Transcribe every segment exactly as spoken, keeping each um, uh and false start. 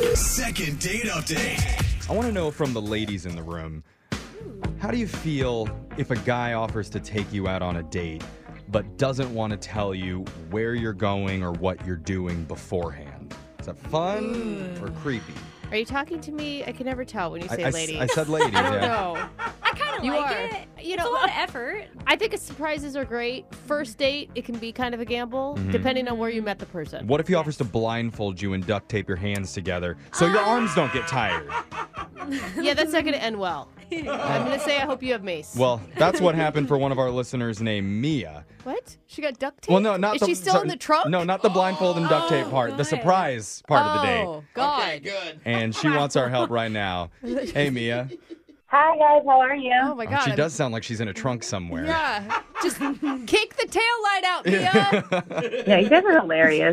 Second date update. I want to know from the ladies in the room, how do you feel if a guy offers to take you out on a date but doesn't want to tell you where you're going or what you're doing beforehand? Is that fun or creepy? Are you talking to me? I can never tell when you say I, I, ladies. I said ladies, I don't yeah. know. I kind of You like are. it. You It's know, a lot of effort. I think surprises are great. First date, it can be kind of a gamble, depending on where you met the person. What if he offers to blindfold you and duct tape your hands together so your arms don't get tired? Yeah, that's not going to end well. I'm going to say I hope you have mace. Well, that's what happened for one of our listeners named Mia. What? She got duct tape? Well, no, not Is the... she still sorry, in the trunk? No, not the blindfold and duct tape Oh, part. The God. surprise part of the date. Oh, God. Okay, good. And she wants our help right now. Hey, Mia. Hi guys, how are you? Oh, my God. She I'm- does sound like she's in a trunk somewhere. Yeah. Just kick the tail light out, Mia. Yeah, you guys are hilarious.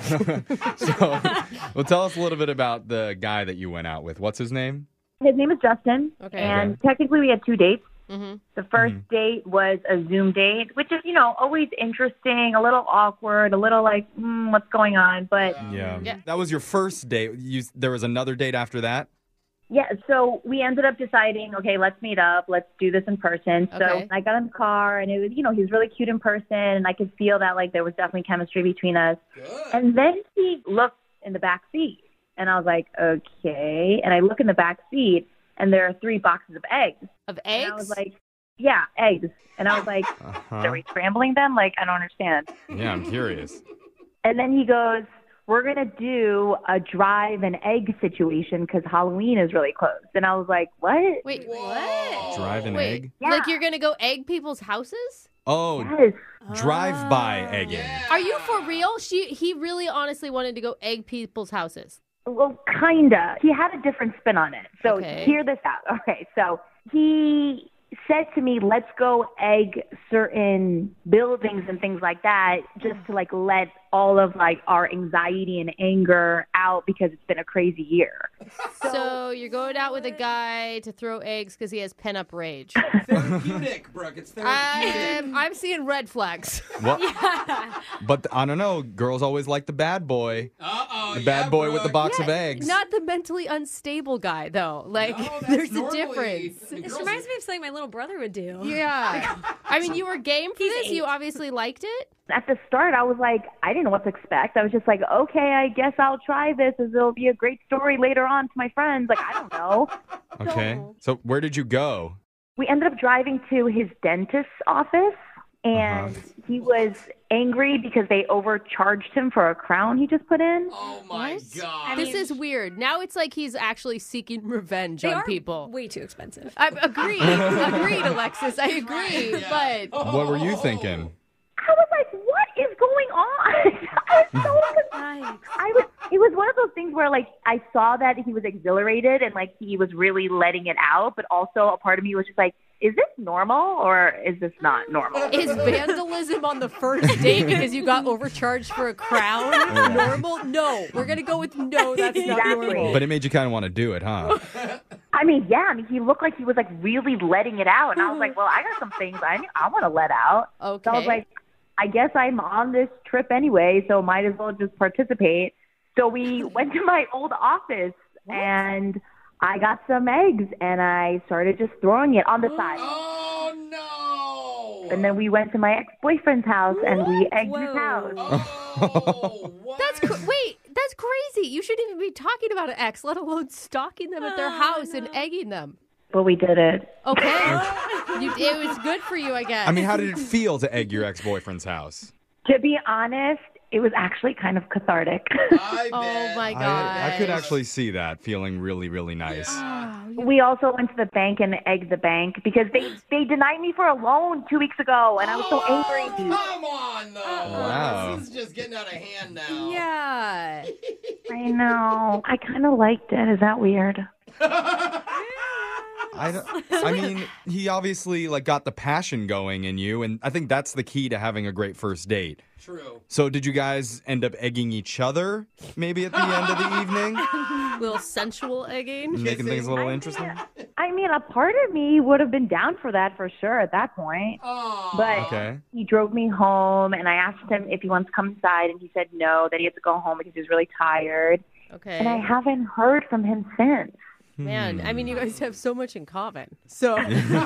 So, well, tell us a little bit about the guy that you went out with. What's his name? His name is Justin, Okay. and technically we had two dates. Mhm. The first date was a Zoom date, which is, you know, always interesting, a little awkward, a little like, mm, what's going on? But Yeah. Yeah. That was your first date. You, there was another date after that? yeah, so we ended up deciding, okay, let's meet up, let's do this in person. So Okay. I got in the car, and it was, you know, he was really cute in person, and I could feel that like there was definitely chemistry between us. Good. And then he looked in the back seat, and I was like, okay. And I look in the back seat, and there are three boxes of eggs. Of And eggs? I was like, yeah, eggs. And I was like, Uh-huh. are we scrambling them? Like, I don't understand. Yeah, I'm curious. And then he goes, we're going to do a drive and egg situation because Halloween is really close. And I was like, what? Wait, Whoa. Drive an Wait, egg? Yeah. like you're going to go egg people's houses? Oh, Yes. drive-by egging. Yeah. Are you for real? She He really honestly wanted to go egg people's houses. Well, kinda. He had a different spin on it. So Okay. hear this out. Okay, so he said to me, let's go egg certain buildings and things like that just to like let all of like our anxiety and anger out because it's been a crazy year. So you're going out with a guy to throw eggs because he has pent-up rage. Therapeutic, Brooke. It's therapeutic. I'm, I'm seeing red flags. What? But I don't know. Girls always like the bad boy. Uh-oh. The bad yeah, boy with the Brooke. box of eggs. Not the mentally unstable guy, though. Like, No, that's there's a normally- difference. I mean, This girls- reminds me of something my little brother would do. Yeah. I mean, you were game for He's this. You eight. obviously liked it. At the start, I was like, I didn't know what to expect. I was just like, okay, I guess I'll try this as it'll be a great story later on to my friends. Like, I don't know. Okay. So where did you go? We ended up driving to his dentist's office, and Uh-huh. he was angry because they overcharged him for a crown he just put in. Oh, my What? God. I This mean- is weird. Now it's like he's actually seeking revenge They on are people. way too expensive. I agreed. agreed, Alexis. I agree. Yeah. But What were you thinking? I was like, what is going on? I was so Yikes. I was, it was one of those things where, like, I saw that he was exhilarated and, like, he was really letting it out, but also a part of me was just like, is this normal or is this not normal? is vandalism on the first date because you got overcharged for a crown normal? No. We're going to go with no, that's not Exactly. normal. But it made you kind of want to do it, huh? I mean, yeah, I mean, he looked like he was, like, really letting it out. And I was like, well, I got some things I, I want to let out. Okay. So I was like, I guess I'm on this trip anyway, so might as well just participate. So we went to my old office and I got some eggs and I started just throwing it on the side. Oh, no. And then we went to my ex-boyfriend's house and we egged his Whoa. house. Oh, what? That's cr- wait, that's crazy. You shouldn't even be talking about an ex, let alone stalking them at their Oh, house and no. egging them. But we did it. Okay, you, it was good for you, I guess. I mean, how did it feel to egg your ex-boyfriend's house? To be honest, it was actually kind of cathartic. I oh bet. my god, I, I could actually see that feeling really, really nice. We also went to the bank and egged the bank because they, they denied me for a loan two weeks ago, and I was so Oh, angry. come on, though. Wow. This is just getting out of hand now. Yeah. I know. I kind of liked it. Is that weird? I, don't- I mean, he obviously like got the passion going in you, and I think that's the key to having a great first date. True. So did you guys end up egging each other maybe at the end of the evening? Little sensual egging. Making things a little I interesting? mean, I mean, a part of me would have been down for that for sure at that point. Oh. But Okay. he drove me home, and I asked him if he wants to come inside, and he said no, that he had to go home because he was really tired. Okay. and I haven't heard from him since. Man, I mean, you guys have so much in common. So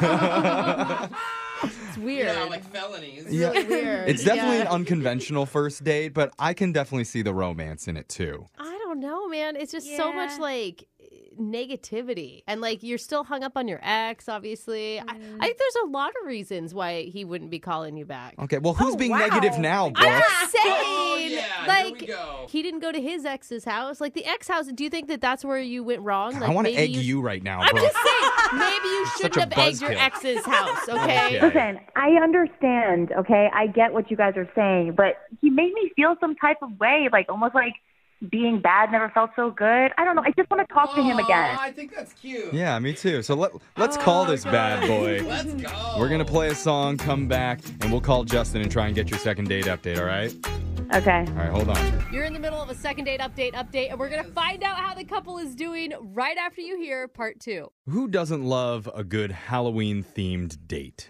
it's weird. Yeah, like felonies. Yeah. Really weird. It's definitely Yeah. an unconventional first date, but I can definitely see the romance in it too. I don't know, man. It's just so much Yeah. like negativity, and like you're still hung up on your ex. Obviously, I, I think there's a lot of reasons why he wouldn't be calling you back. Okay, well, who's Oh, being wow. negative now, I'm Brooke? just saying, Oh, yeah, here like we go. he didn't go to his ex's house, like the ex house. Do you think that that's where you went wrong? God, Like I want to maybe egg you, right now, I'm Brooke. just saying, maybe you Such shouldn't a have egged your buzzkill. ex's house. Okay. Okay. Listen, I understand, okay? I get what you guys are saying, but he made me feel some type of way, like almost like being bad never felt so good. I don't know. I just want to talk to him Aw, again. I think that's cute. Yeah, me too. So let, let's call this bad boy. Let's go. We're going to play a song, come back, and we'll call Justin and try and get your second date update, all right? Okay. All right, hold on. You're in the middle of a second date update update, and we're gonna find out how the couple is doing right after you hear part two. Who doesn't love a good Halloween-themed date?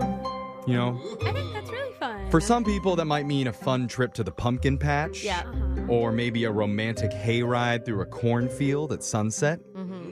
You know, I think that's really fun. for some people, that might mean a fun trip to the pumpkin patch. Yeah. Or maybe a romantic hayride through a cornfield at sunset.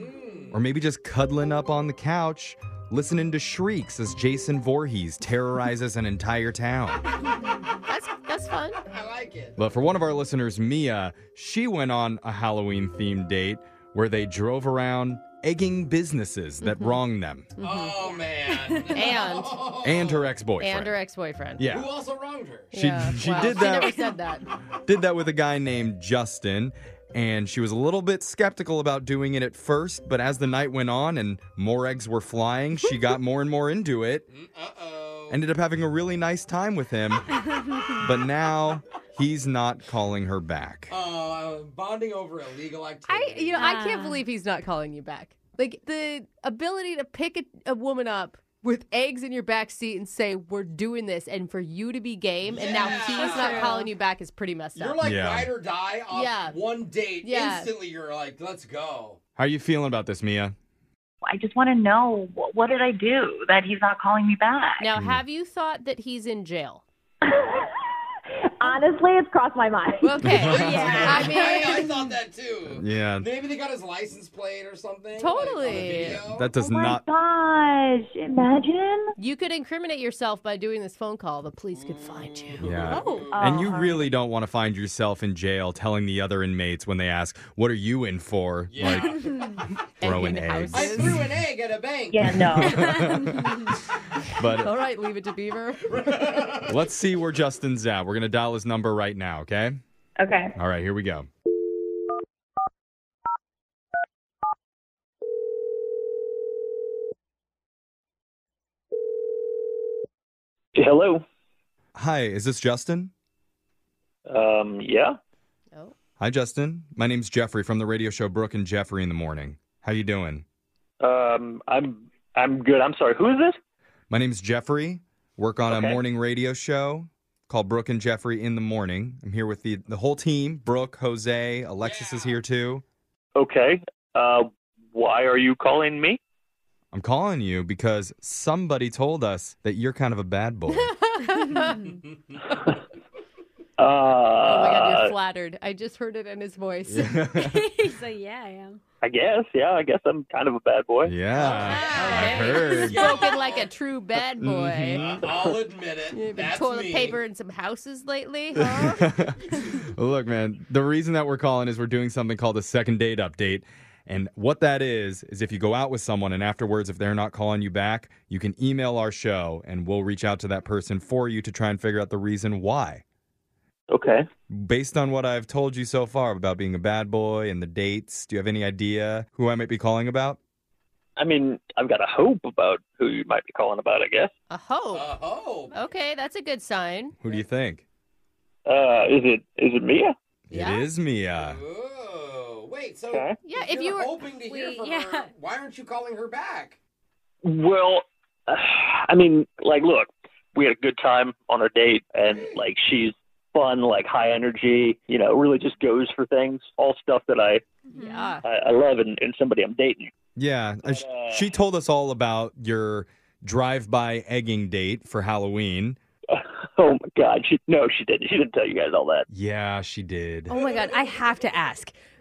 Or maybe just cuddling up on the couch, listening to shrieks as Jason Voorhees terrorizes an entire town. That's that's fun. I like it. But for one of our listeners, Mia, she went on a Halloween-themed date where they drove around egging businesses that wronged them. Oh, man. And And her ex-boyfriend. and her ex-boyfriend. Yeah. Who also wronged her? She, Yeah. she Wow. did She never that. said that. Did that with a guy named Justin, and she was a little bit skeptical about doing it at first, but as the night went on and more eggs were flying, she got more and more into it. Uh-oh. Ended up having a really nice time with him, but now he's not calling her back. Oh, uh, bonding over illegal I activity. you know I can't Ah. believe he's not calling you back. Like the ability to pick a, a woman up with eggs in your back seat and say we're doing this, and for you to be game, and now Yeah. he's That's not true. calling you back is pretty messed You're up. like Yeah. ride or die off Yeah. one date. Yeah. Instantly, you're like, let's go. How are you feeling about this, Mia? I just want to know, what, what did I do that he's not calling me back? Now, have you thought that he's in jail? Honestly, it's crossed my mind. Okay. Yeah. I mean, I, I thought that too. Yeah, Maybe they got his license plate or something. like, Totally. on the video. that does Oh my not. gosh, imagine. you could incriminate yourself by doing this phone call. The police could find you. Yeah. Oh. And you Oh. really don't want to find yourself in jail telling the other inmates when they ask, "What are you in for?" Yeah. Like throwing Egging eggs. I houses. threw an egg at a bank. Yeah, no. But All right, leave it to Beaver. let's see where Justin's at. We're gonna dial his number right now. Okay. Okay. All right. Here we go. Hello. Hi. Is this Justin? Um, yeah. Oh. Hi, Justin. My name's Jeffrey from the radio show Brooke and Jeffrey in the Morning. How you doing? Um, I'm I'm good. I'm sorry. Who is this? My name's Jeffrey. Work on a Okay. morning radio show called Brooke and Jeffrey in the Morning. I'm here with the, the whole team. Brooke, Jose, Alexis is here too. Okay. Uh, why are you calling me? I'm calling you because somebody told us that you're kind of a bad boy. Uh, Oh my God, you're flattered. I just heard it in his voice. So yeah, I am. I guess. Yeah. I guess I'm kind of a bad boy. Yeah, I Okay. heard. Spoken like a true bad boy. Mhm. Uh, I'll admit it. You've been That's toilet me. paper in some houses lately, huh? Look, man, the reason that we're calling is we're doing something called a second date update. And what that is, is if you go out with someone and afterwards, if they're not calling you back, you can email our show and we'll reach out to that person for you to try and figure out the reason why. Okay. Based on what I've told you so far about being a bad boy and the dates, do you have any idea who I might be calling about? I mean, I've got a hope about who you might be calling about, I guess. A hope. Uh, oh. Okay, that's a good sign. Who do you think? Uh, is it is it Mia? Yeah. It is Mia. Oh. Wait, so Okay. Yeah, if if you're you were hoping to hear Wait, from yeah. her, why aren't you calling her back? Well, uh, I mean, like, look, we had a good time on our date, and like, she's fun, like high energy. You know, really just goes for things. All stuff that I Yeah. I, I love in, in somebody I'm dating. Yeah, uh, sh- Uh, she told us all about your drive-by egging date for Halloween. Oh my God! She no, she didn't. She didn't tell you guys all that. Yeah, she did. Oh my God, I have to ask.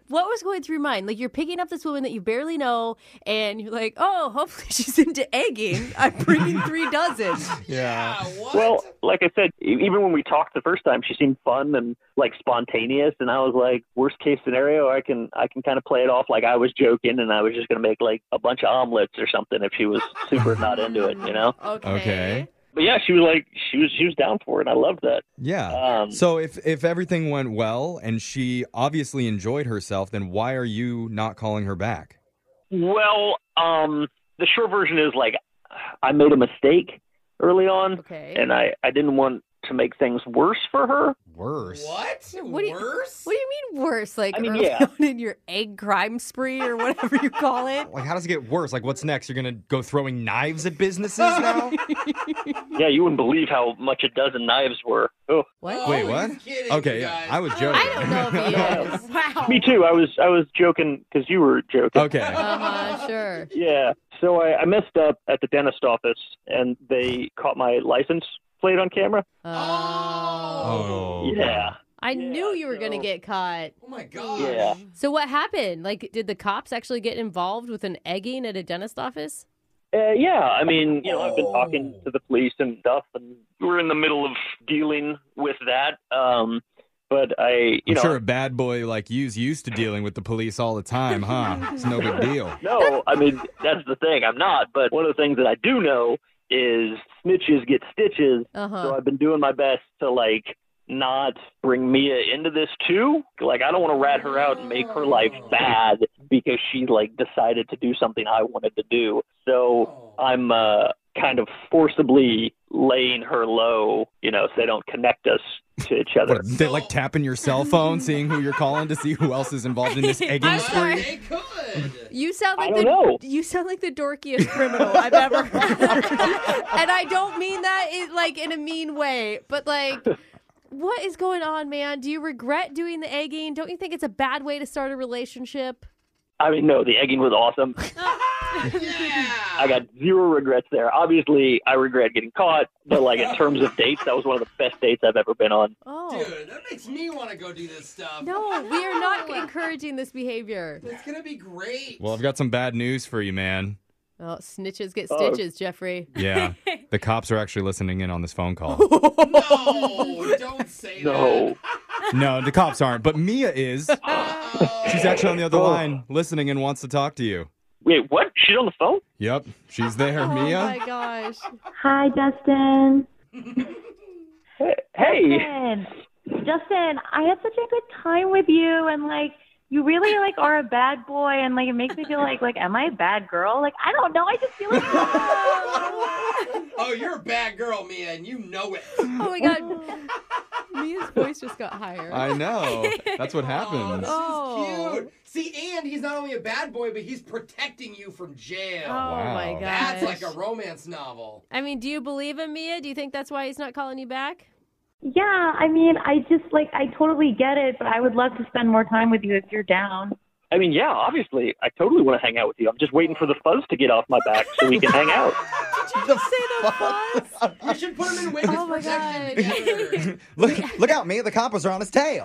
what was going through your mind? Like, you're picking up this woman that you barely know, and you're like, oh, hopefully she's into egging. I'm bringing three dozen. Yeah, what? Well, like I said, e- even when we talked the first time, she seemed fun and like spontaneous, and I was like, worst case scenario, I can I can kind of play it off like I was joking, and I was just gonna make like a bunch of omelets or something if she was super not into it, you know? Okay. Okay. But yeah, she was like, she was she was down for it. I loved that. Yeah. Um, So if if everything went well and she obviously enjoyed herself, then why are you not calling her back? Well, um, the short version is like, I made a mistake early on, Okay. and I I didn't want to make things worse for her. Worse. What? What do you- Worse? What do you mean worse? Like I mean, early yeah. on in your egg crime spree or whatever you call it? Like, how does it get worse? Like, what's next? You're going to go throwing knives at businesses now? Yeah, you wouldn't believe how much a dozen knives were. Oh, What? Wait, Oh, what? he's kidding, Okay, you yeah, guys. I was joking. I don't know if he is. Wow. me too. I was I was joking because you were joking. Okay. Uh-huh, sure. Yeah. So I, I messed up at the dentist office, and they caught my license plate on camera. Oh. Oh. Yeah. I Yeah, knew you were going to so- get caught. Oh my god. Yeah. So what happened? Like, did the cops actually get involved with an egging at a dentist office? Uh, yeah, I mean, you know, I've been Oh. talking to the police and stuff, and we're in the middle of dealing with that. Um, but I, you I'm know, sure a bad boy like you's used to dealing with the police all the time, huh? It's no big deal. no, I mean, that's the thing. I'm not. But one of the things that I do know is snitches get stitches. Uh-huh. So I've been doing my best to, like, not bring Mia into this too. Like, I don't want to rat her out and make her life bad because she like decided to do something I wanted to do. So I'm uh, kind of forcibly laying her low, you know, so they don't connect us to each other. What, they like tapping your cell phone, seeing who you're calling to see who else is involved in this egging I'm sorry. spree? They could. You sound like I don't the know. you sound like the dorkiest criminal I've ever heard. And I don't mean that in, like in a mean way, but like, what is going on, man? Do you regret doing the egging? Don't you think it's a bad way to start a relationship? I mean, no, the egging was awesome. Yeah. I got zero regrets there. Obviously, I regret getting caught, but like in terms of dates, that was one of the best dates I've ever been on. Oh. Dude, that makes me want to go do this stuff. No, we are not encouraging this behavior. It's gonna be great. Well, I've got some bad news for you, man. Oh, snitches get Oh. stitches, Jeffrey. Yeah, the cops are actually listening in on this phone call. No, don't say No. No, the cops aren't, but Mia is. that. She's actually on the other Oh. line listening and wants to talk to you. Wait, what? She's on the phone? Yep, she's there, Oh Mia. my gosh. Hi, Justin. Hey. Justin. Justin, I had such a good time with you, and like, you really like are a bad boy, and like, it makes me feel like, like, am I a bad girl? Like, I don't know. I just feel like. Oh, you're a bad girl, Mia, and you know it. Oh my god. Mia's voice just got higher. I know. That's what happens. Oh, this Oh. is cute. See, and he's not only a bad boy, but he's protecting you from jail. Oh Wow. my gosh. That's like a romance novel. I mean, do you believe him, Mia? Do you think that's why he's not calling you back? Yeah, I mean, I just like, I totally get it, but I would love to spend more time with you if you're down. I mean, yeah, obviously, I totally want to hang out with you. I'm just waiting for the fuzz to get off my back so we can hang out. Did you say the fuzz? You should put him in witness Oh my protection God. together. Look, look out, me. The coppers are on his tail.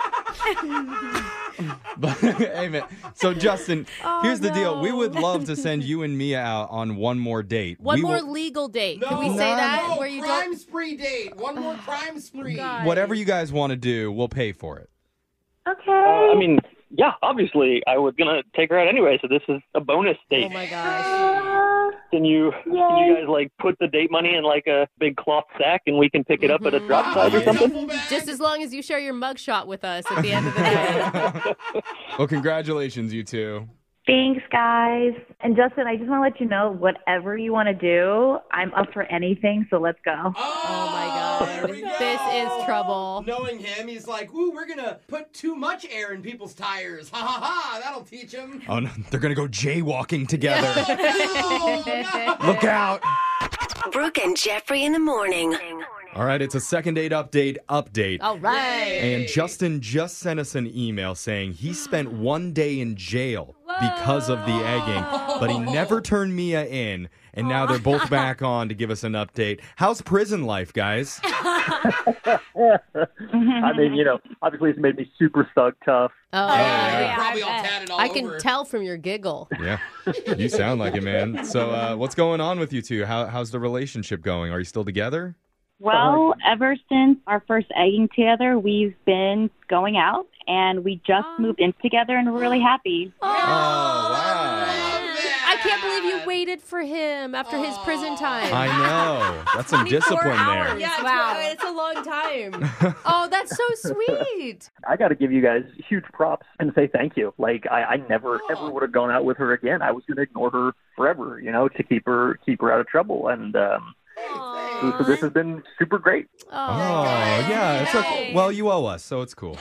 But, hey, man. So, Justin, Oh, here's the deal. We no. would love to send you and Mia out on one more date. One We more will- legal date. No, Can we say no, that? no, Where you crime don't. spree date. One more crime spree. God. whatever you guys want to do, we'll pay for it. Okay. Uh, I mean, yeah, obviously, I was going to take her out anyway, so this is a bonus date. Oh my gosh. Uh, Can you can Yay. you guys, like, put the date money in, like, a big cloth sack and we can pick it up at a drop Wow, side or your something? duffel bag? Just as long as you share your mugshot with us at the end of the night. Well, congratulations, you two. Thanks, guys. And Justin, I just want to let you know, whatever you want to do, I'm up for anything, so let's go. Oh, Oh my God. there we go. This is trouble. Knowing him, he's like, ooh, we're gonna put too much air in people's tires. Ha ha ha, that'll teach him. Oh, no, they're going to go jaywalking together. Oh, no, no. Look out. Brooke and Jeffrey in the morning. All right, it's a second date update update. All right. And Justin just sent us an email saying he spent one day in jail because of the egging, but he never turned Mia in, and now they're both back on to give us an update. How's prison life, guys? I mean, you know, obviously it's made me super thug tough. Oh, Yeah, yeah. you're yeah, probably I all bet. tatted all I over. can tell from your giggle. Yeah, you sound like it, man. So uh, what's going on with you two? How, how's the relationship going? Are you still together? Well, ever since our first egging together, we've been going out, and we just moved in together, and we're really happy. Oh, wow. I can't believe you waited for him after his prison time. I know. That's some twenty-four discipline there. hours. Yeah, it's, Wow. it's a long time. Oh, that's so sweet. I got to give you guys huge props and say thank you. Like, I, I never, ever would have gone out with her again. I was going to ignore her forever, you know, to keep her, keep her out of trouble. And, um, so, so this has been super great. Oh, yeah. It's okay. Well, you owe us, so it's cool.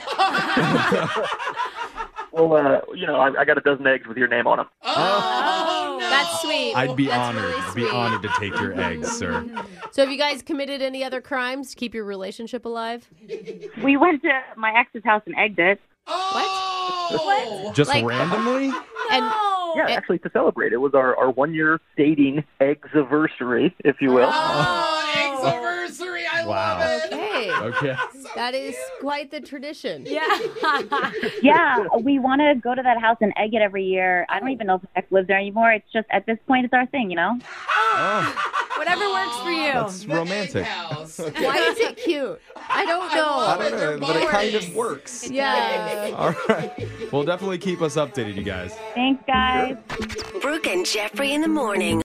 Well, uh, you know, I, I got a dozen eggs with your name on them. Oh, no. That's sweet. I'd be That's honored. really I'd be sweet. honored to take your eggs, sir. So have you guys committed any other crimes to keep your relationship alive? We went to my ex's house and egged it. Oh. Just Like- randomly? And Yeah, Eh. actually, to celebrate. It was our, our one-year dating eggs-anniversary, if you will. Oh, eggs anniversary. I Wow. love it. hey, Okay. that is quite the tradition. Yeah. Yeah, we want to go to that house and egg it every year. I don't even know if my ex lives there anymore. It's just, at this point, it's our thing, you know? Oh, Whatever works for you. that's The romantic. egg house. Why is it cute? I don't know. love I it. don't know, They're but it kind of boring. works. Yeah. All right. Well, definitely keep us updated, you guys. Thanks, guys. Brooke and Jeffrey in the morning.